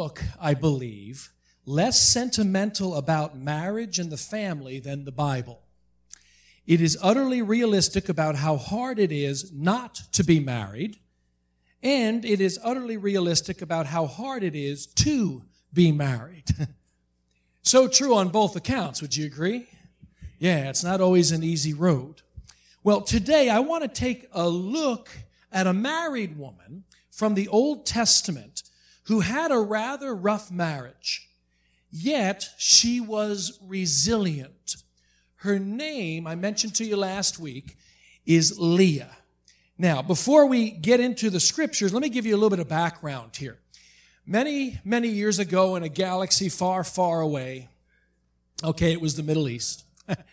book, I believe, less sentimental about marriage and the family than the Bible. It is utterly realistic about how hard it is not to be married, and it is utterly realistic about how hard it is to be married. So true on both accounts, would you agree? Yeah, it's not always an easy road. Well, today I want to take a look at a married woman from the Old Testament who had a rather rough marriage, yet she was resilient. Her name, I mentioned to you last week, is Leah. Now, before we get into the scriptures, let me give you a little bit of background here. Many, many years ago in a galaxy far, far away, it was the Middle East,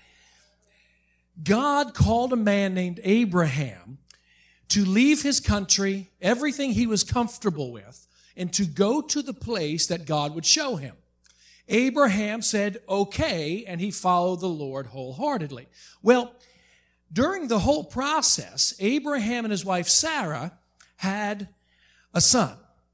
God called a man named Abraham to leave his country, everything he was comfortable with, and to go to the place that God would show him. Abraham said, okay, and he followed the Lord wholeheartedly. Well, during the whole process, Abraham and his wife Sarah had a son.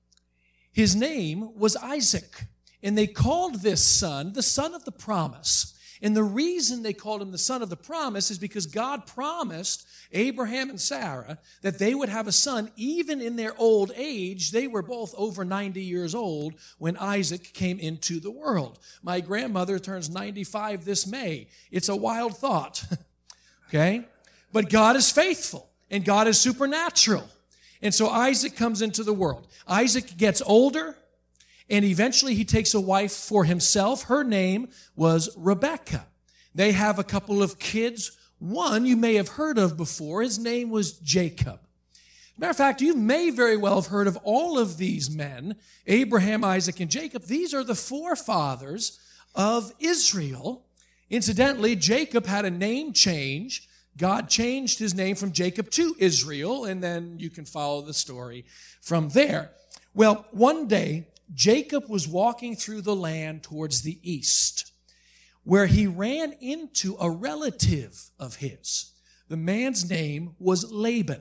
His name was Isaac, and they called this son the son of the promise. And the reason they called him the son of the promise is because God promised Abraham and Sarah that they would have a son even in their old age. They were both over 90 years old when Isaac came into the world. My grandmother turns 95 this May. It's a wild thought, okay? But God is faithful, and God is supernatural. And so Isaac comes into the world. Isaac gets older, and eventually he takes a wife for himself. Her name was Rebekah. They have a couple of kids. One you may have heard of before. His name was Jacob. Matter of fact, you may very well have heard of all of these men, Abraham, Isaac, and Jacob. These are the forefathers of Israel. Incidentally, Jacob had a name change. God changed his name from Jacob to Israel, and then you can follow the story from there. Well, one day, Jacob was walking through the land towards the east, where he ran into a relative of his. The man's name was Laban.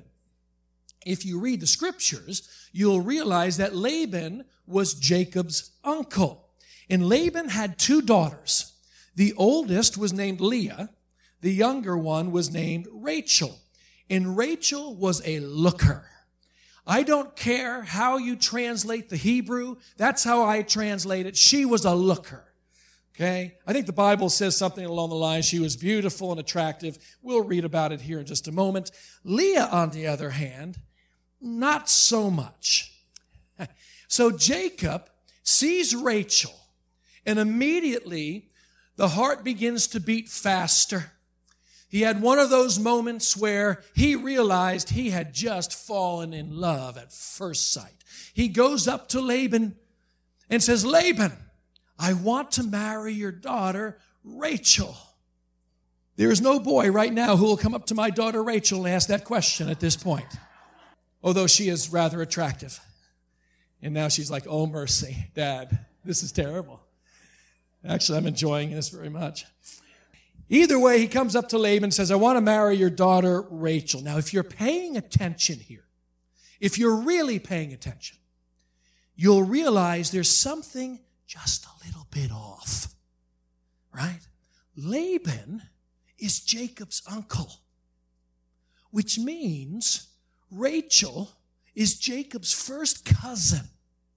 If you read the scriptures, you'll realize that Laban was Jacob's uncle. And Laban had two daughters. The oldest was named Leah. The younger one was named Rachel. And Rachel was a looker. I don't care how you translate the Hebrew. That's how I translate it. She was a looker. Okay? I think the Bible says something along the lines, she was beautiful and attractive. We'll read about it here in just a moment. Leah, on the other hand, not so much. So Jacob sees Rachel, and immediately the heart begins to beat faster. He had one of those moments where he realized he had just fallen in love at first sight. He goes up to Laban and says, Laban, I want to marry your daughter, Rachel. There is no boy right now who will come up to my daughter Rachel and ask that question at this point, although she is rather attractive. And now she's like, oh, mercy, Dad, this is terrible. Actually, I'm enjoying this very much. Either way, he comes up to Laban and says, I want to marry your daughter, Rachel. Now, if you're paying attention here, if you're really paying attention, you'll realize there's something just a little bit off, right? Laban is Jacob's uncle, which means Rachel is Jacob's first cousin.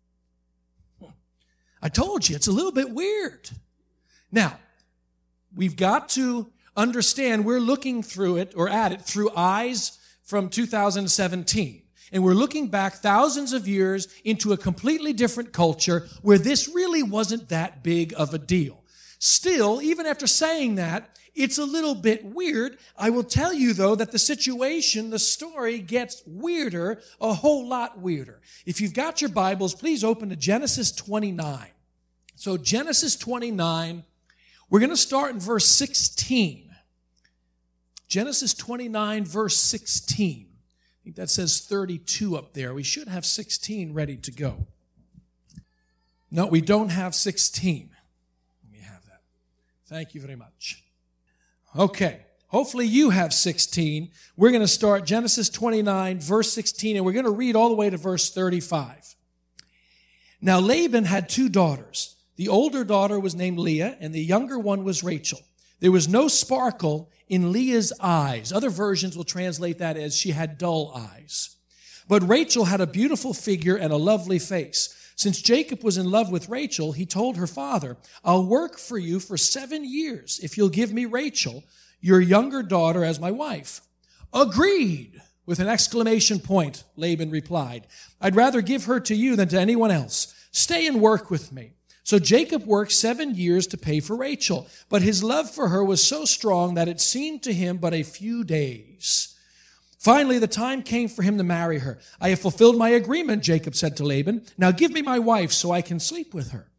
I told you, it's a little bit weird. Now, we've got to understand we're looking through it or at it through eyes from 2017. And we're looking back thousands of years into a completely different culture where this really wasn't that big of a deal. Still, even after saying that, it's a little bit weird. I will tell you, though, that the situation, the story gets weirder, a whole lot weirder. If you've got your Bibles, please open to Genesis 29. So Genesis 29, we're going to start in verse 16. Genesis 29, verse 16. I think that says 32 up there. We should have 16 ready to go. No, we don't have 16. Let me have that. Thank you very much. Okay, hopefully you have 16. We're going to start Genesis 29, verse 16, and we're going to read all the way to verse 35. Now Laban had 2 daughters. The older daughter was named Leah, and the younger one was Rachel. There was no sparkle in Leah's eyes. Other versions will translate that as she had dull eyes. But Rachel had a beautiful figure and a lovely face. Since Jacob was in love with Rachel, he told her father, I'll work for you for 7 years if you'll give me Rachel, your younger daughter, as my wife. Agreed, with an exclamation point, Laban replied. I'd rather give her to you than to anyone else. Stay and work with me. So Jacob worked 7 years to pay for Rachel, but his love for her was so strong that it seemed to him but a few days. Finally, the time came for him to marry her. I have fulfilled my agreement, Jacob said to Laban. Now give me my wife so I can sleep with her.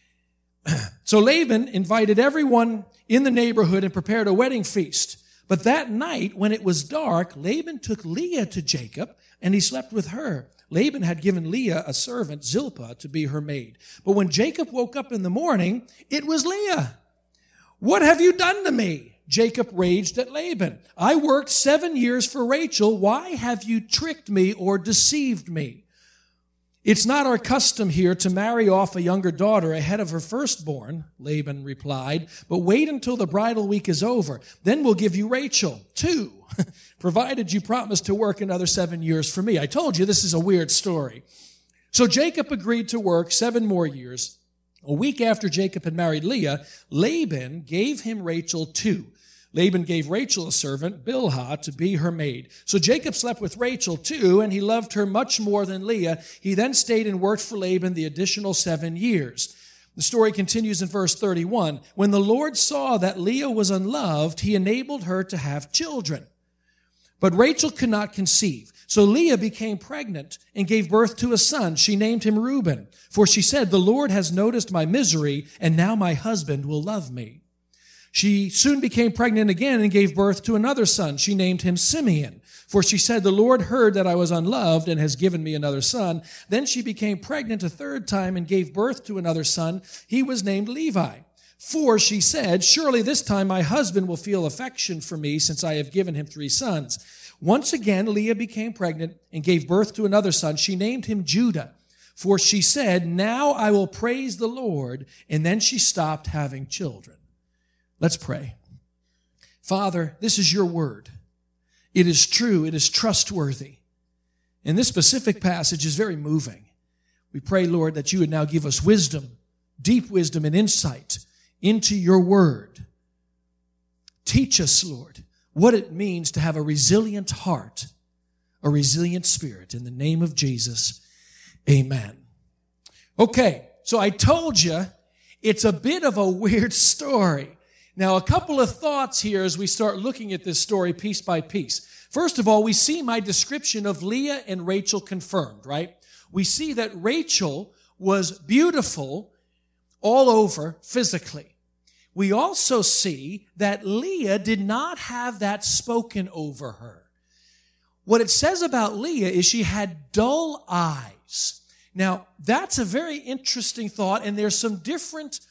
So Laban invited everyone in the neighborhood and prepared a wedding feast. But that night, when it was dark, Laban took Leah to Jacob, and he slept with her. Laban had given Leah a servant, Zilpah, to be her maid. But when Jacob woke up in the morning, it was Leah. What have you done to me? Jacob raged at Laban. I worked 7 years for Rachel. Why have you tricked me or deceived me? It's not our custom here to marry off a younger daughter ahead of her firstborn, Laban replied, but wait until the bridal week is over. Then we'll give you Rachel, too, provided you promise to work another 7 years for me. I told you this is a weird story. So Jacob agreed to work 7 more years. A week after Jacob had married Leah, Laban gave him Rachel too. Laban gave Rachel a servant, Bilhah, to be her maid. So Jacob slept with Rachel too, and he loved her much more than Leah. He then stayed and worked for Laban the additional 7 years. The story continues in verse 31. When the Lord saw that Leah was unloved, he enabled her to have children. But Rachel could not conceive. So Leah became pregnant and gave birth to a son. She named him Reuben, for she said, the Lord has noticed my misery, and now my husband will love me. She soon became pregnant again and gave birth to another son. She named him Simeon, for she said, the Lord heard that I was unloved and has given me another son. Then she became pregnant a 3rd time and gave birth to another son. He was named Levi. For she said, surely this time my husband will feel affection for me since I have given him 3 sons. Once again, Leah became pregnant and gave birth to another son. She named him Judah, for she said, now I will praise the Lord. And then she stopped having children. Let's pray. Father, this is your word. It is true. It is trustworthy. And this specific passage is very moving. We pray, Lord, that you would now give us wisdom, deep wisdom and insight into your word. Teach us, Lord, what it means to have a resilient heart, a resilient spirit. In the name of Jesus, amen. Okay, so I told you it's a bit of a weird story. Now, a couple of thoughts here as we start looking at this story piece by piece. First of all, we see my description of Leah and Rachel confirmed, right? We see that Rachel was beautiful all over physically. We also see that Leah did not have that spoken over her. What it says about Leah is she had dull eyes. Now, that's a very interesting thought, and there's some different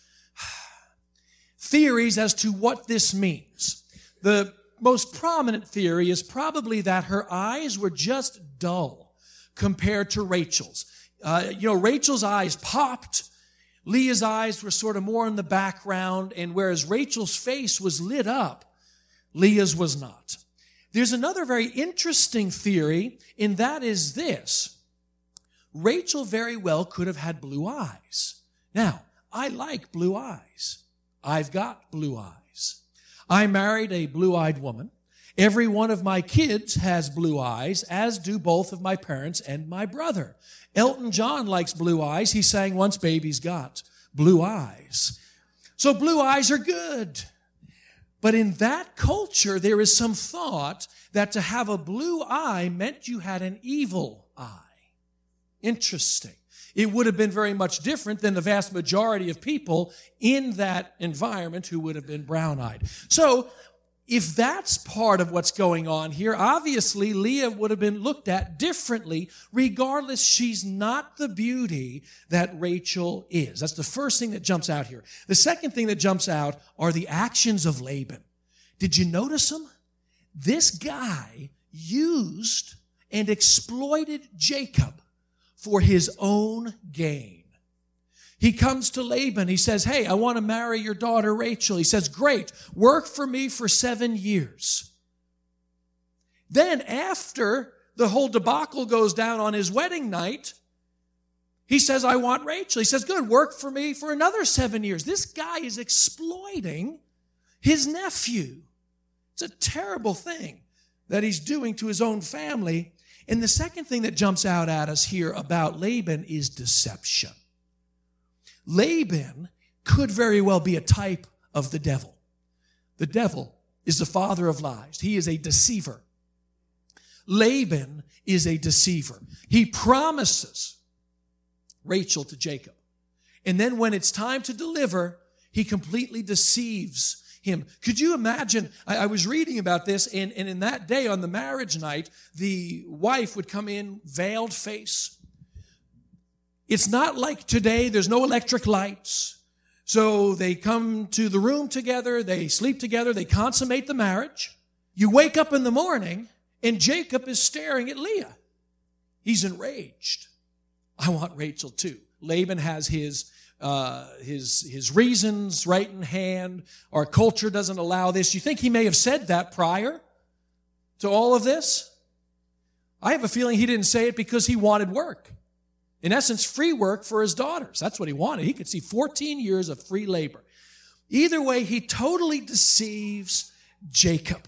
theories as to what this means. The most prominent theory is probably that her eyes were just dull compared to Rachel's. Rachel's eyes popped. Leah's eyes were sort of more in the background, and whereas Rachel's face was lit up, Leah's was not. There's another very interesting theory, and that is this. Rachel very well could have had blue eyes. Now, I like blue eyes. I've got blue eyes. I married a blue-eyed woman. Every one of my kids has blue eyes, as do both of my parents and my brother. Elton John likes blue eyes. He sang once, baby's got blue eyes. So blue eyes are good. But in that culture, there is some thought that to have a blue eye meant you had an evil eye. Interesting. It would have been very much different than the vast majority of people in that environment who would have been brown-eyed. So, if that's part of what's going on here, obviously Leah would have been looked at differently. Regardless, she's not the beauty that Rachel is. That's the first thing that jumps out here. The second thing that jumps out are the actions of Laban. Did you notice them? This guy used and exploited Jacob for his own gain. He comes to Laban. He says, hey, I want to marry your daughter Rachel. He says, great, work for me for 7 years. Then after the whole debacle goes down on his wedding night, he says, I want Rachel. He says, good, work for me for another 7 years. This guy is exploiting his nephew. It's a terrible thing that he's doing to his own family. And the second thing that jumps out at us here about Laban is deception. Laban could very well be a type of the devil. The devil is the father of lies. He is a deceiver. Laban is a deceiver. He promises Rachel to Jacob. And then when it's time to deliver, he completely deceives him. Could you imagine? I was reading about this, and in that day on the marriage night, the wife would come in veiled face. It's not like today. There's no electric lights. So they come to the room together. They sleep together. They consummate the marriage. You wake up in the morning, and Jacob is staring at Leah. He's enraged. I want Rachel too. Laban has his reasons right in hand. Our culture doesn't allow this. You think he may have said that prior to all of this? I have a feeling he didn't say it because he wanted work. In essence, free work for his daughters. That's what he wanted. He could see 14 years of free labor. Either way, he totally deceives Jacob.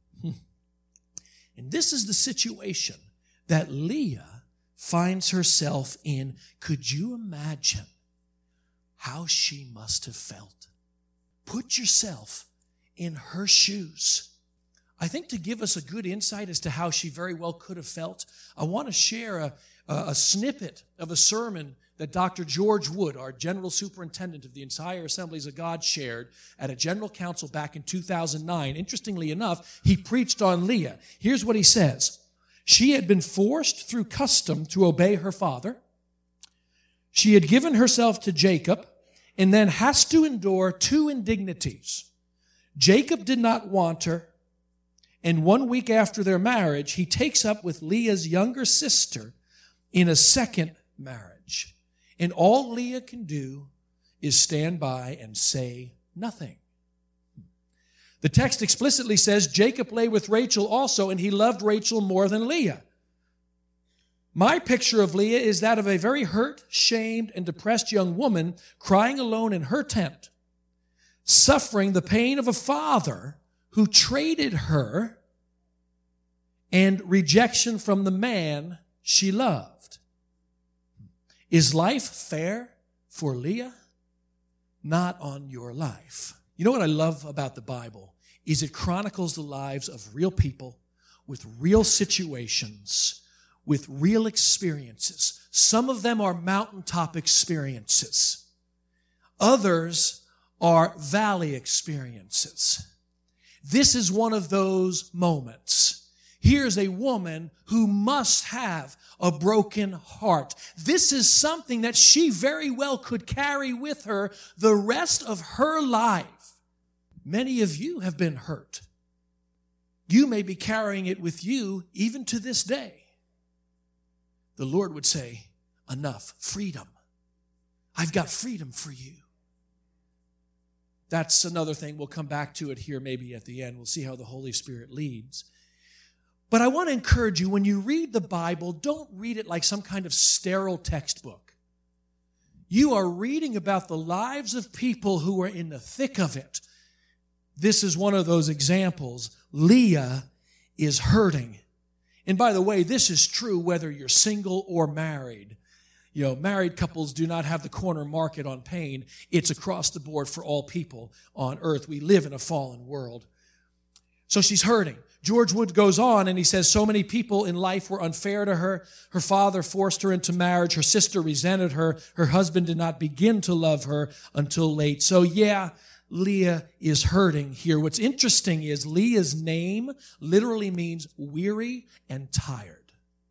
And this is the situation that Leah finds herself in. Could you imagine how she must have felt? Put yourself in her shoes. I think to give us a good insight as to how she very well could have felt, I want to share a snippet of a sermon that Dr. George Wood, our general superintendent of the entire Assemblies of God, shared at a general council back in 2009. Interestingly enough, he preached on Leah. Here's what he says. She had been forced through custom to obey her father. She had given herself to Jacob and then has to endure 2 indignities. Jacob did not want her, and 1 week after their marriage, he takes up with Leah's younger sister in a second marriage. And all Leah can do is stand by and say nothing. The text explicitly says Jacob lay with Rachel also, and he loved Rachel more than Leah. My picture of Leah is that of a very hurt, shamed, and depressed young woman crying alone in her tent, suffering the pain of a father who traded her and rejection from the man she loved. Is life fair for Leah? Not on your life. You know what I love about the Bible is it chronicles the lives of real people with real situations, with real experiences. Some of them are mountaintop experiences. Others are valley experiences. This is one of those moments. Here's a woman who must have a broken heart. This is something that she very well could carry with her the rest of her life. Many of you have been hurt. You may be carrying it with you even to this day. The Lord would say, enough, freedom. I've got freedom for you. That's another thing. We'll come back to it here maybe at the end. We'll see how the Holy Spirit leads. But I want to encourage you, when you read the Bible, don't read it like some kind of sterile textbook. You are reading about the lives of people who are in the thick of it. This is one of those examples. Leah is hurting. And by the way, this is true whether you're single or married. You know, married couples do not have the corner market on pain. It's across the board for all people on earth. We live in a fallen world. So she's hurting. George Wood goes on and he says, so many people in life were unfair to her. Her father forced her into marriage. Her sister resented her. Her husband did not begin to love her until late. So yeah, Leah is hurting here. What's interesting is Leah's name literally means weary and tired.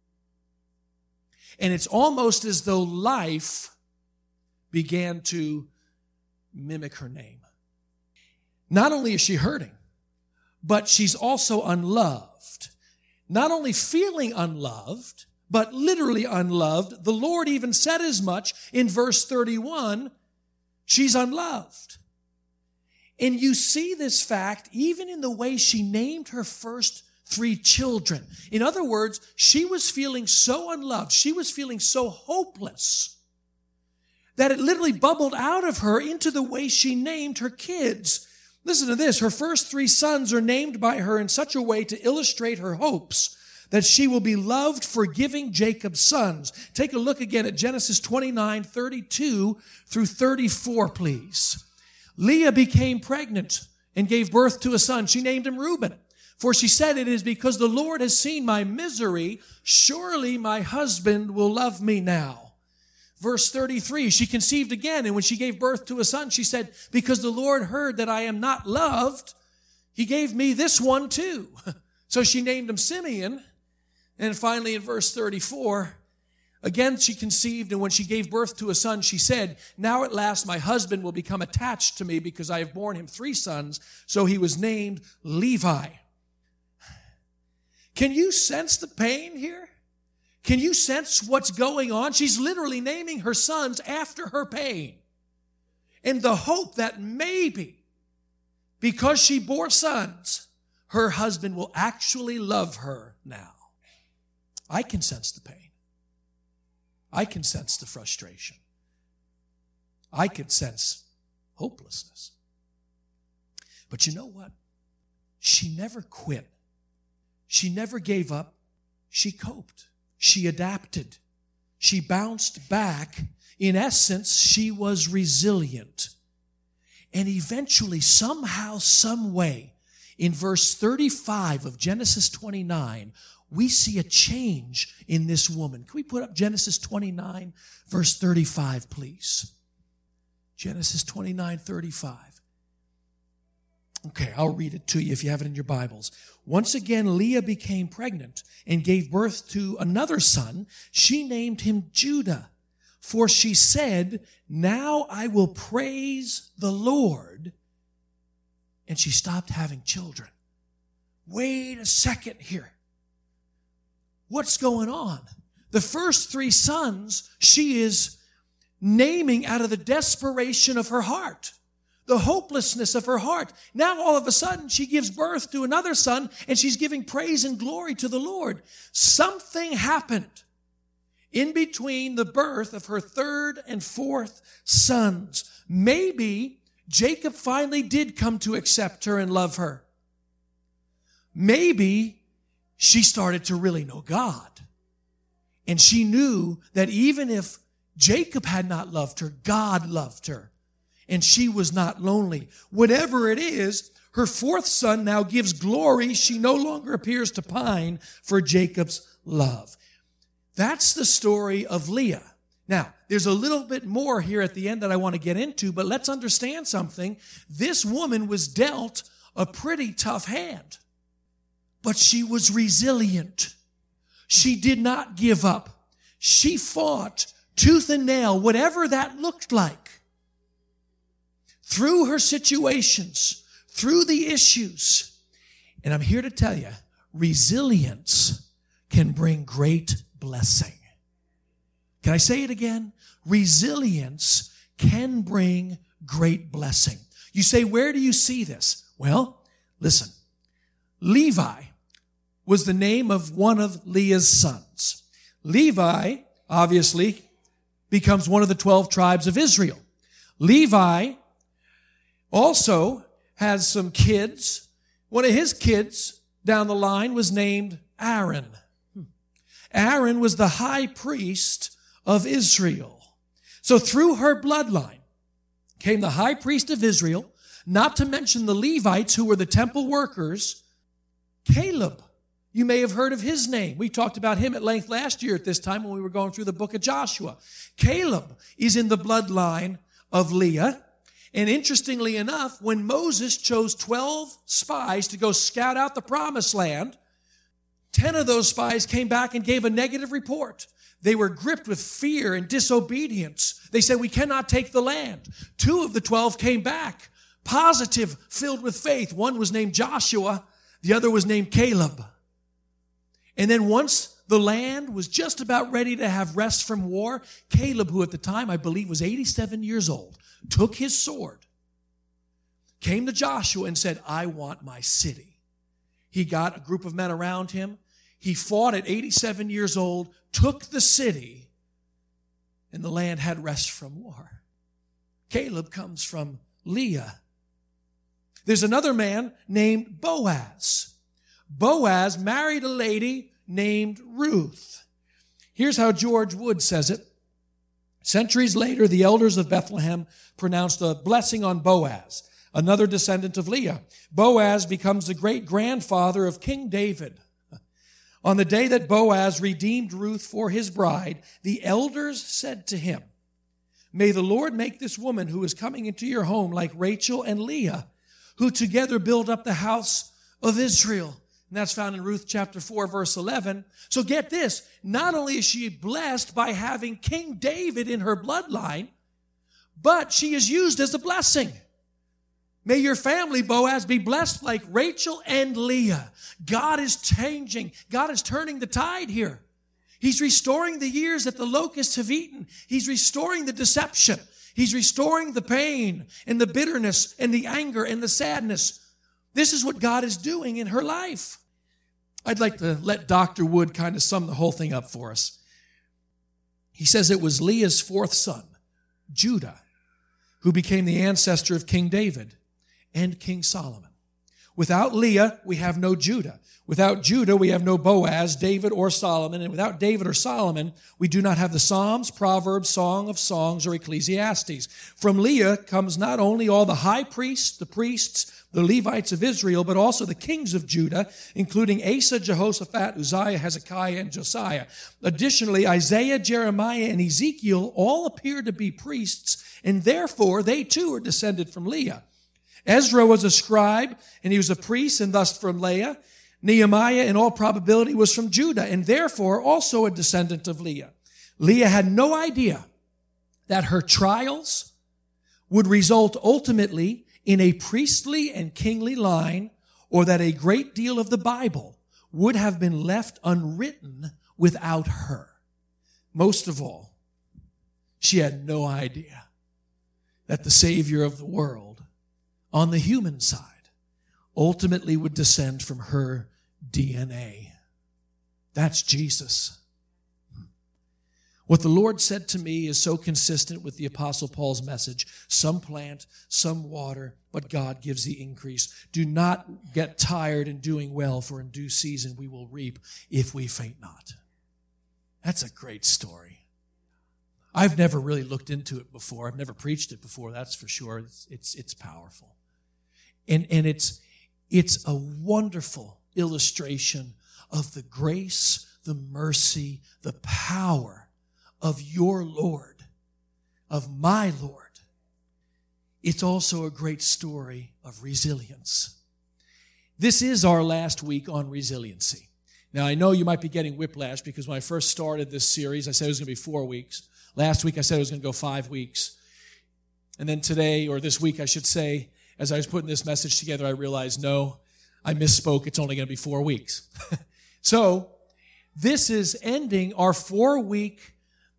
And it's almost as though life began to mimic her name. Not only is she hurting, but she's also unloved. Not only feeling unloved, but literally unloved. The Lord even said as much in verse 31, she's unloved. And you see this fact even in the way she named her first 3 children. In other words, she was feeling so unloved, she was feeling so hopeless, that it literally bubbled out of her into the way she named her kids. Listen to this. Her first 3 sons are named by her in such a way to illustrate her hopes that she will be loved for giving Jacob's sons. Take a look again at Genesis 29:32 through 34, please. Leah became pregnant and gave birth to a son. She named him Reuben. For she said, it is because the Lord has seen my misery. Surely my husband will love me now. Verse 33, she conceived again, and when she gave birth to a son, she said, because the Lord heard that I am not loved, he gave me this one too. So she named him Simeon. And finally in verse 34, again she conceived, and when she gave birth to a son, she said, now at last my husband will become attached to me because I have borne him 3 sons. So he was named Levi. Can you sense the pain here? Can you sense what's going on? She's literally naming her sons after her pain. And the hope that maybe, because she bore sons, her husband will actually love her now. I can sense the pain. I can sense the frustration. I can sense hopelessness. But you know what? She never quit. She never gave up. She coped. She adapted. She bounced back. In essence, she was resilient. And eventually, somehow, some way, in verse 35 of Genesis 29, we see a change in this woman. Can we put up Genesis 29, verse 35, please? Genesis 29:35. Okay, I'll read it to you if you have it in your Bibles. Once again, Leah became pregnant and gave birth to another son. She named him Judah, for she said, now I will praise the Lord. And she stopped having children. Wait a second here. What's going on? The first 3 sons she is naming out of the desperation of her heart, the hopelessness of her heart. Now all of a sudden she gives birth to another son and she's giving praise and glory to the Lord. Something happened in between the birth of her 3rd and 4th sons. Maybe Jacob finally did come to accept her and love her. Maybe she started to really know God. And she knew that even if Jacob had not loved her, God loved her. And she was not lonely. Whatever it is, her 4th son now gives glory. She no longer appears to pine for Jacob's love. That's the story of Leah. Now, there's a little bit more here at the end that I want to get into, but let's understand something. This woman was dealt a pretty tough hand, but she was resilient. She did not give up. She fought tooth and nail, whatever that looked like. Through her situations, through the issues. And I'm here to tell you, resilience can bring great blessing. Can I say it again? Resilience can bring great blessing. You say, where do you see this? Well, listen. Levi was the name of one of Leah's sons. Levi, obviously, becomes one of the 12 tribes of Israel. Levi also has some kids. One of his kids down the line was named Aaron. Aaron was the high priest of Israel. So through her bloodline came the high priest of Israel, not to mention the Levites who were the temple workers. Caleb, you may have heard of his name. We talked about him at length last year at this time when we were going through the book of Joshua. Caleb is in the bloodline of Leah. And interestingly enough, when Moses chose 12 spies to go scout out the promised land, 10 of those spies came back and gave a negative report. They were gripped with fear and disobedience. They said, we cannot take the land. 2 of the 12 came back, positive, filled with faith. One was named Joshua. The other was named Caleb. And then once the land was just about ready to have rest from war, Caleb, who at the time I believe was 87 years old, took his sword, came to Joshua and said, I want my city. He got a group of men around him. He fought at 87 years old, took the city, and the land had rest from war. Caleb comes from Leah. There's another man named Boaz. Boaz married a lady named Ruth. Here's how George Wood says it. Centuries later, the elders of Bethlehem pronounced a blessing on Boaz, another descendant of Leah. Boaz becomes the great-grandfather of King David. On the day that Boaz redeemed Ruth for his bride, the elders said to him, may the Lord make this woman who is coming into your home like Rachel and Leah, who together build up the house of Israel. And that's found in Ruth chapter 4, verse 11. So get this, not only is she blessed by having King David in her bloodline, but she is used as a blessing. May your family, Boaz, be blessed like Rachel and Leah. God is changing. God is turning the tide here. He's restoring the years that the locusts have eaten. He's restoring the deception. He's restoring the pain and the bitterness and the anger and the sadness. This is what God is doing in her life. I'd like to let Dr. Wood kind of sum the whole thing up for us. He says it was Leah's fourth son, Judah, who became the ancestor of King David and King Solomon. Without Leah, we have no Judah. Without Judah, we have no Boaz, David, or Solomon. And without David or Solomon, we do not have the Psalms, Proverbs, Song of Songs, or Ecclesiastes. From Leah comes not only all the high priests, the Levites of Israel, but also the kings of Judah, including Asa, Jehoshaphat, Uzziah, Hezekiah, and Josiah. Additionally, Isaiah, Jeremiah, and Ezekiel all appear to be priests, and therefore they too are descended from Leah. Ezra was a scribe, and he was a priest, and thus from Leah. Nehemiah, in all probability, was from Judah, and therefore also a descendant of Leah. Leah had no idea that her trials would result ultimately in a priestly and kingly line, or that a great deal of the Bible would have been left unwritten without her. Most of all, she had no idea that the Savior of the world, on the human side, ultimately would descend from her DNA. That's Jesus. What the Lord said to me is so consistent with the Apostle Paul's message. Some plant, some water, but God gives the increase. Do not get tired in doing well, for in due season we will reap if we faint not. That's a great story. I've never really looked into it before. I've never preached it before, that's for sure. It's powerful. And it's a wonderful illustration of the grace, the mercy, the power of your Lord, of my Lord. It's also a great story of resilience. This is our last week on resiliency. Now, I know you might be getting whiplash because when I first started this series, I said it was going to be 4 weeks. Last week, I said it was going to go 5 weeks. And then today, or this week, I should say, as I was putting this message together, I realized, no, I misspoke. It's only going to be 4 weeks. So this is ending our 4-week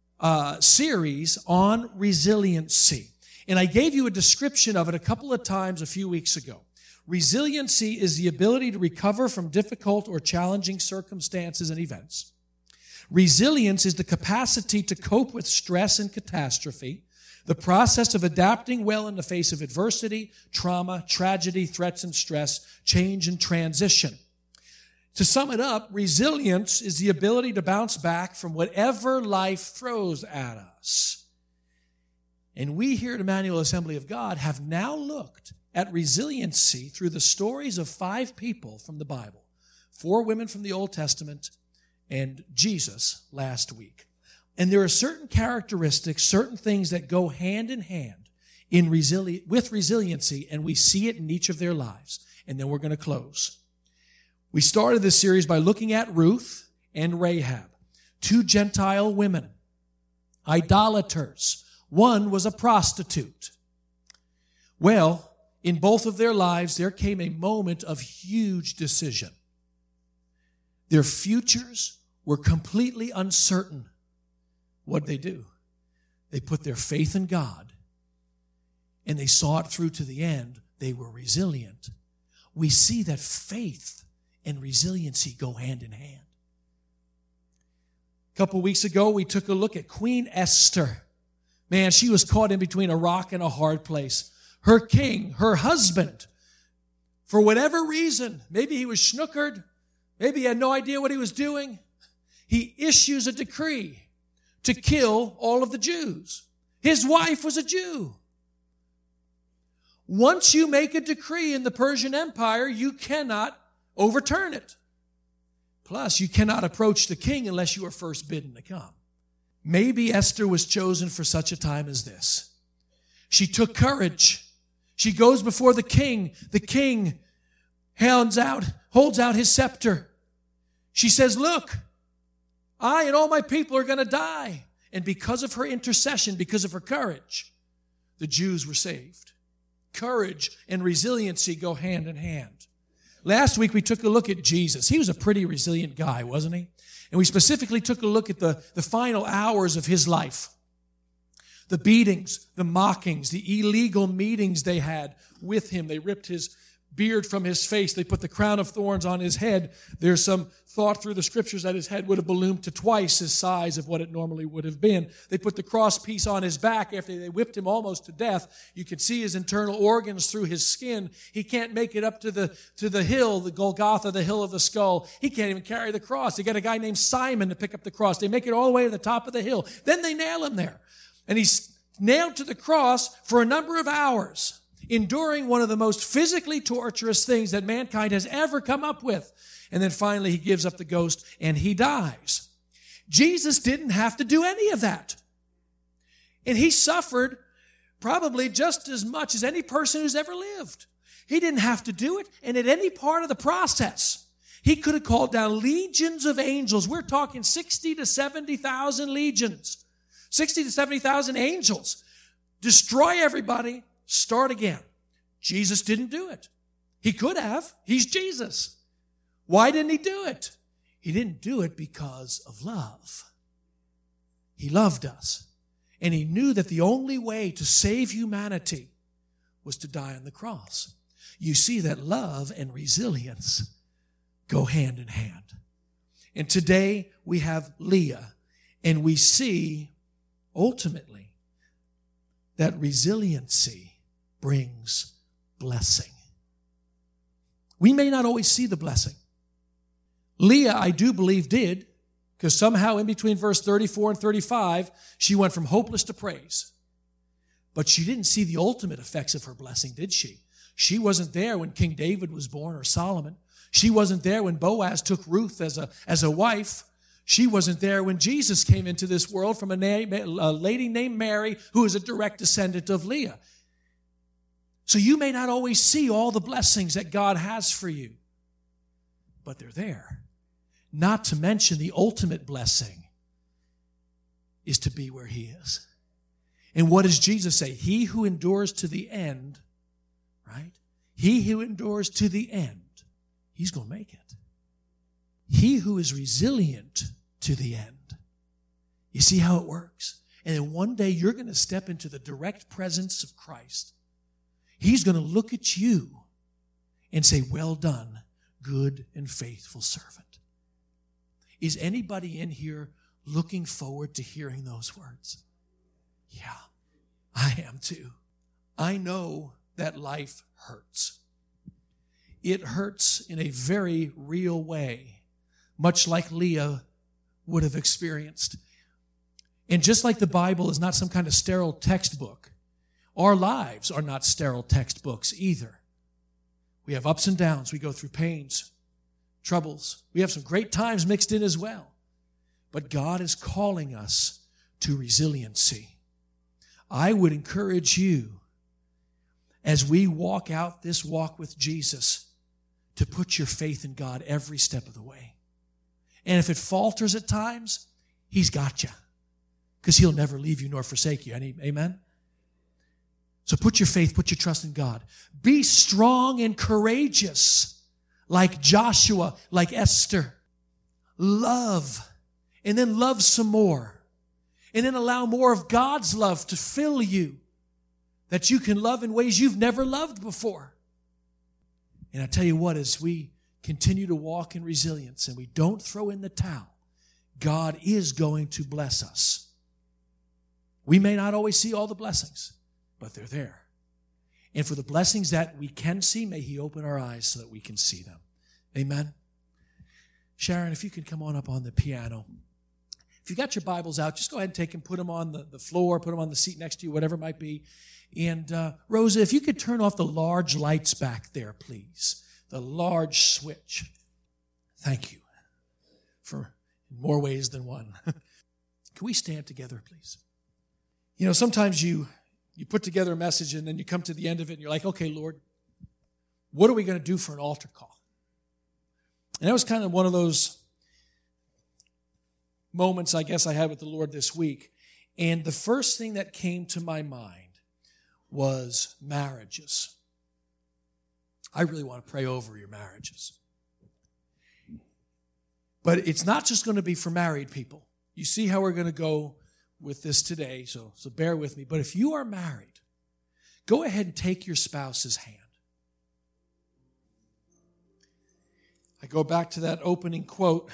series on resiliency. And I gave you a description of it a couple of times a few weeks ago. Resiliency is the ability to recover from difficult or challenging circumstances and events. Resilience is the capacity to cope with stress and catastrophe, the process of adapting well in the face of adversity, trauma, tragedy, threats and stress, change and transition. To sum it up, resilience is the ability to bounce back from whatever life throws at us. And we here at Emmanuel Assembly of God have now looked at resiliency through the stories of 5 people from the Bible, 4 women from the Old Testament, and Jesus last week. And there are certain characteristics, certain things that go hand in hand with resiliency, and we see it in each of their lives. And then we're going to close. We started this series by looking at Ruth and Rahab, 2 Gentile women, idolaters. One was a prostitute. Well, in both of their lives, there came a moment of huge decision. Their futures were completely uncertain, what'd they do? They put their faith in God, and they saw it through to the end. They were resilient. We see that faith and resiliency go hand in hand. A couple weeks ago, we took a look at Queen Esther. Man, she was caught in between a rock and a hard place. Her king, her husband, for whatever reason, maybe he was snookered, maybe he had no idea what he was doing, he issues a decree to kill all of the Jews. His wife was a Jew. Once you make a decree in the Persian Empire, you cannot overturn it. Plus, you cannot approach the king unless you are first bidden to come. Maybe Esther was chosen for such a time as this. She took courage. She goes before the king. The king holds out his scepter. She says, look, I and all my people are going to die. And because of her intercession, because of her courage, the Jews were saved. Courage and resiliency go hand in hand. Last week, we took a look at Jesus. He was a pretty resilient guy, wasn't he? And we specifically took a look at the final hours of his life. The beatings, the mockings, the illegal meetings they had with him. They ripped his beard from his face. They put the crown of thorns on his head. There's some thought through the scriptures that his head would have ballooned to twice his size of what it normally would have been. They put the cross piece on his back after they whipped him almost to death. You could see his internal organs through his skin. He can't make it up to the hill, the Golgotha, the hill of the skull. He can't even carry the cross. They got a guy named Simon to pick up the cross. They make it all the way to the top of the hill. Then they nail him there. And he's nailed to the cross for a number of hours, enduring one of the most physically torturous things that mankind has ever come up with. And then finally he gives up the ghost and he dies. Jesus didn't have to do any of that. And he suffered probably just as much as any person who's ever lived. He didn't have to do it. And at any part of the process, he could have called down legions of angels. We're talking 60 to 70,000 legions. 60 to 70,000 angels. Destroy everybody. Start again. Jesus didn't do it. He could have. He's Jesus. Why didn't he do it? He didn't do it because of love. He loved us. And he knew that the only way to save humanity was to die on the cross. You see that love and resilience go hand in hand. And today we have Leah, and we see ultimately that resiliency brings blessing. We may not always see the blessing. Leah, I do believe, did, because somehow in between verse 34 and 35, she went from hopeless to praise. But she didn't see the ultimate effects of her blessing, did she? She wasn't there when King David was born or Solomon. She wasn't there when Boaz took Ruth as a wife. She wasn't there when Jesus came into this world from a lady named Mary, who is a direct descendant of Leah. So you may not always see all the blessings that God has for you, but they're there. Not to mention the ultimate blessing is to be where he is. And what does Jesus say? He who endures to the end, right? He who endures to the end, he's going to make it. He who is resilient to the end. You see how it works? And then one day you're going to step into the direct presence of Christ. He's going to look at you and say, well done, good and faithful servant. Is anybody in here looking forward to hearing those words? Yeah, I am too. I know that life hurts. It hurts in a very real way, much like Leah would have experienced. And just like the Bible is not some kind of sterile textbook, our lives are not sterile textbooks either. We have ups and downs. We go through pains, troubles. We have some great times mixed in as well. But God is calling us to resiliency. I would encourage you, as we walk out this walk with Jesus, to put your faith in God every step of the way. And if it falters at times, he's got you, because he'll never leave you nor forsake you. Amen? So put your faith, put your trust in God. Be strong and courageous, like Joshua, like Esther. Love and then love some more, and then allow more of God's love to fill you, that you can love in ways you've never loved before. And I tell you what, as we continue to walk in resilience and we don't throw in the towel, God is going to bless us. We may not always see all the blessings, but they're there. And for the blessings that we can see, may He open our eyes so that we can see them. Amen. Sharon, if you could come on up on the piano. If you got your Bibles out, just go ahead and take them, put them on the floor, put them on the seat next to you, whatever it might be. And Rosa, if you could turn off the large lights back there, please. The large switch. Thank you for more ways than one. Can we stand together, please? You know, sometimes you put together a message and then you come to the end of it and you're like, okay, Lord, what are we going to do for an altar call? And that was kind of one of those moments, I guess, I had with the Lord this week. And the first thing that came to my mind was marriages. I really want to pray over your marriages. But it's not just going to be for married people. You see how we're going to go with this today, so bear with me. But if you are married, go ahead and take your spouse's hand. I go back to that opening quote